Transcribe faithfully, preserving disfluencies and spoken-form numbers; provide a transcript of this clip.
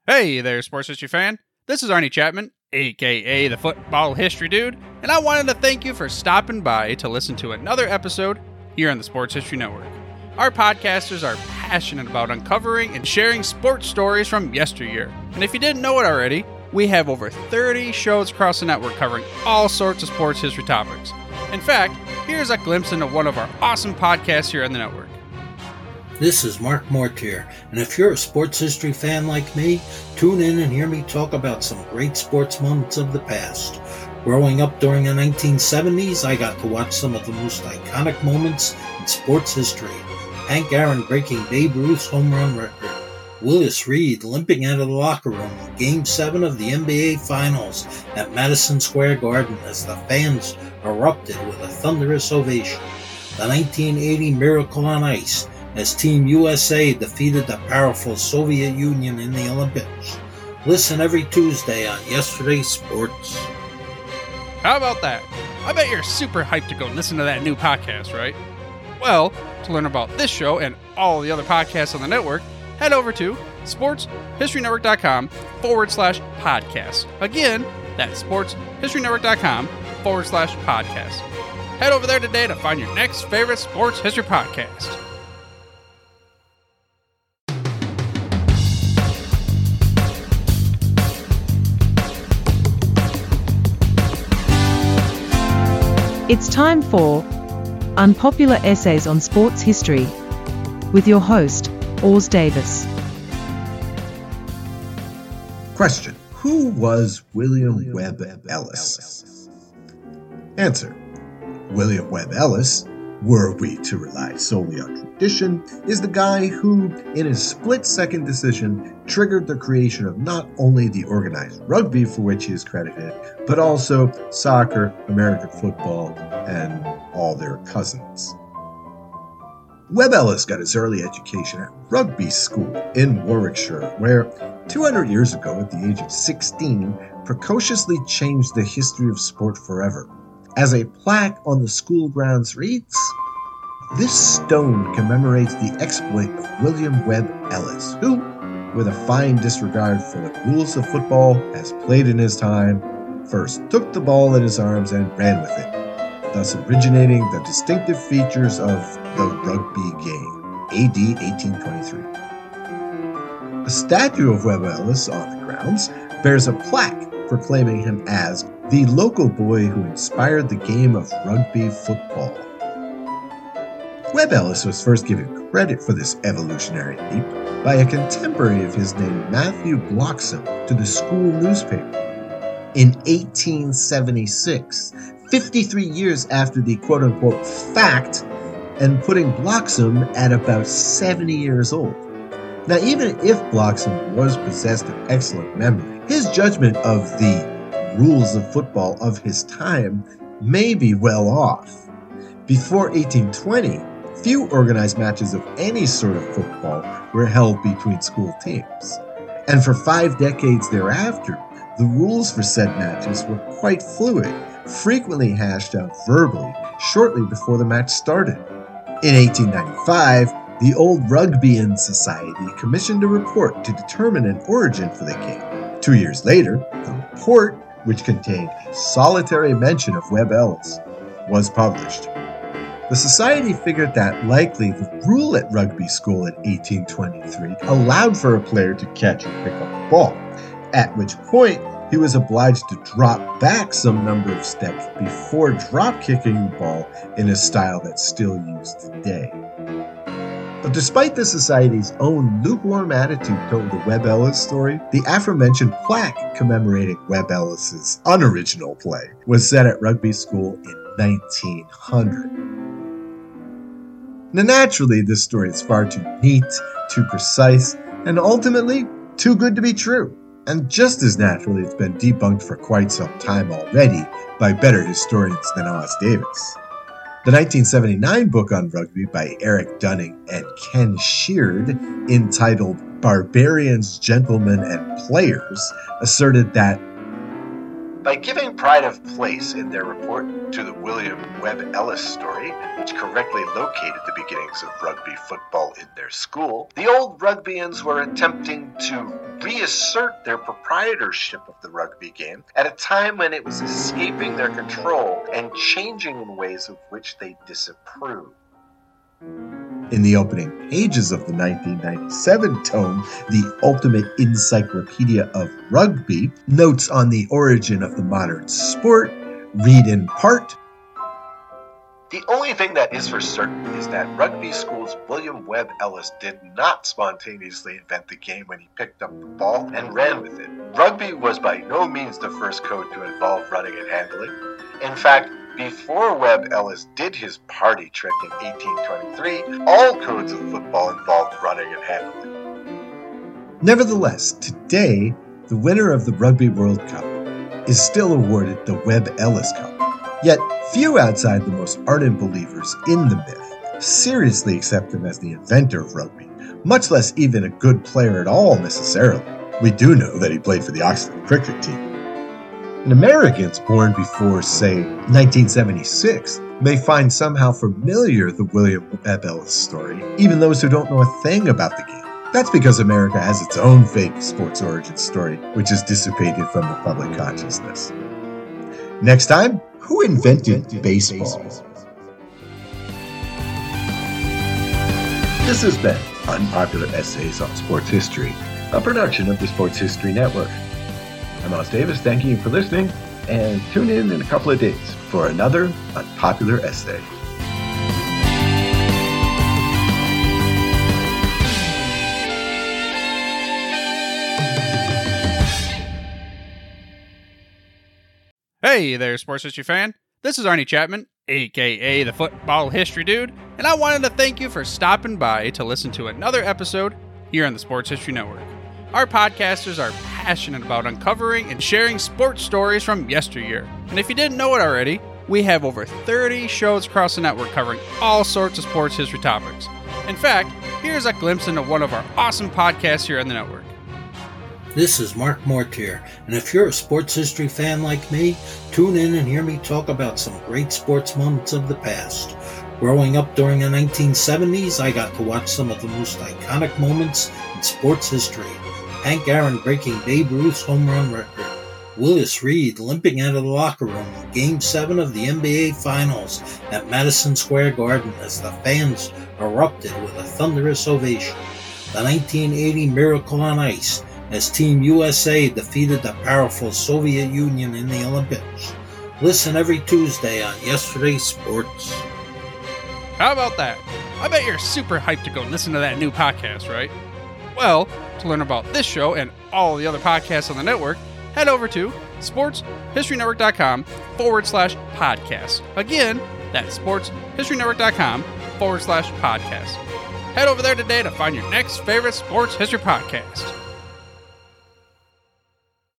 Hey there, sports history fan. This is Arnie Chapman, aka the Football History Dude, and I wanted to thank you for stopping by to listen to another episode here on the Sports History Network. Our podcasters are passionate about uncovering and sharing sports stories from yesteryear. And if you didn't know it already, we have over thirty shows across the network covering all sorts of sports history topics. In fact, here's a glimpse into one of our awesome podcasts here on the network. This is Mark Mortier, and if you're a sports history fan like me, tune in and hear me talk about some great sports moments of the past. Growing up during the nineteen seventies, I got to watch some of the most iconic moments in sports history. Hank Aaron breaking Babe Ruth's home run record. Willis Reed limping out of the locker room in Game seven of the N B A Finals at Madison Square Garden as the fans erupted with a thunderous ovation. The nineteen eighty Miracle on Ice as Team U S A defeated the powerful Soviet Union in the Olympics. Listen every Tuesday on Yesterday's Sports. How about that? I bet you're super hyped to go listen to that new podcast, right? Well, to learn about this show and all the other podcasts on the network, head over to sportshistorynetwork.com forward slash podcast. Again, that's sportshistorynetwork.com forward slash podcast. Head over there today to find your next favorite sports history podcast. It's time for Unpopular Essays on Sports History with your host, Ors Davis. Question: Who was William Webb Ellis? Answer: William Webb Ellis, were we to rely solely on tradition, is the guy who, in a split-second decision, triggered the creation of not only the organized rugby for which he is credited, but also soccer, American football, and all their cousins. Webb Ellis got his early education at Rugby School in Warwickshire, where two hundred years ago, at the age of sixteen, precociously changed the history of sport forever. As a plaque on the school grounds reads, "This stone commemorates the exploit of William Webb Ellis, who, with a fine disregard for the rules of football as played in his time, first took the ball in his arms and ran with it, thus originating the distinctive features of the rugby game, A D eighteen twenty-three. A statue of Webb Ellis on the grounds bears a plaque proclaiming him as the local boy who inspired the game of rugby football. Webb Ellis was first given credit for this evolutionary leap by a contemporary of his named Matthew Bloxham to the school newspaper. In eighteen seventy-six, fifty-three years after the quote-unquote fact, and putting Bloxham at about seventy years old. Now, even if Bloxham was possessed of excellent memory, his judgment of the rules of football of his time may be well off. Before eighteen twenty, few organized matches of any sort of football were held between school teams. And for five decades thereafter, the rules for said matches were quite fluid, frequently hashed out verbally shortly before the match started. In eighteen ninety-five, the Old Rugbyian Society commissioned a report to determine an origin for the game. Two years later, the report, which contained a solitary mention of Webb Ellis, was published. The society figured that likely the rule at Rugby School in eighteen twenty-three allowed for a player to catch and pick up the ball, at which point he was obliged to drop back some number of steps before drop-kicking the ball in a style that's still used today. But despite the Society's own lukewarm attitude toward the Webb Ellis story, the aforementioned plaque commemorating Webb Ellis's unoriginal play was set at Rugby School in nineteen hundred. Now, naturally, this story is far too neat, too precise, and ultimately too good to be true. And just as naturally, it's been debunked for quite some time already by better historians than Os Davis. The nineteen seventy-nine book on rugby by Eric Dunning and Ken Sheard, entitled Barbarians, Gentlemen, and Players, asserted that By giving pride of place in their report to the William Webb Ellis story, which correctly located the beginnings of rugby football in their school, the old Rugbyians were attempting to reassert their proprietorship of the rugby game at a time when it was escaping their control and changing in ways of which they disapproved. In the opening pages of the nineteen ninety-seven tome, The Ultimate Encyclopedia of Rugby, notes on the origin of the modern sport read in part, "The only thing that is for certain is that rugby school's William Webb Ellis did not spontaneously invent the game when he picked up the ball and ran with it. Rugby was by no means the first code to involve running and handling. In fact, before Webb Ellis did his party trick in eighteen twenty-three, all codes of football involved running and handling." Nevertheless, today, the winner of the Rugby World Cup is still awarded the Webb Ellis Cup. Yet, few outside the most ardent believers in the myth seriously accept him as the inventor of rugby, much less even a good player at all necessarily. We do know that he played for the Oxford cricket team. And Americans born before, say, nineteen seventy-six may find somehow familiar the William Webb Ellis story, even those who don't know a thing about the game. That's because America has its own fake sports origin story, which is dissipated from the public consciousness. Next time, who invented baseball? This has been Unpopular Essays on Sports History, a production of the Sports History Network. I'm Oz Davis, thanking you for listening, and tune in in a couple of days for another Unpopular Essay. Hey there, sports history fan. This is Arnie Chapman, aka the Football History Dude, and I wanted to thank you for stopping by to listen to another episode here on the Sports History Network. Our podcasters are passionate about uncovering and sharing sports stories from yesteryear. And if you didn't know it already, we have over thirty shows across the network covering all sorts of sports history topics. In fact, here's a glimpse into one of our awesome podcasts here on the network. This is Mark Mortier, and if you're a sports history fan like me, tune in and hear me talk about some great sports moments of the past. Growing up during the nineteen seventies, I got to watch some of the most iconic moments in sports history. Hank Aaron breaking Babe Ruth's home run record. Willis Reed limping out of the locker room in Game seven of the N B A Finals at Madison Square Garden as the fans erupted with a thunderous ovation. The nineteen eighty Miracle on Ice as Team U S A defeated the powerful Soviet Union in the Olympics. Listen every Tuesday on Yesterday's Sports. How about that? I bet you're super hyped to go listen to that new podcast, right? Well, to learn about this show and all the other podcasts on the network, head over to sportshistorynetwork.com forward slash podcast. Again, that's sportshistorynetwork.com forward slash podcast. Head over there today to find your next favorite sports history podcast.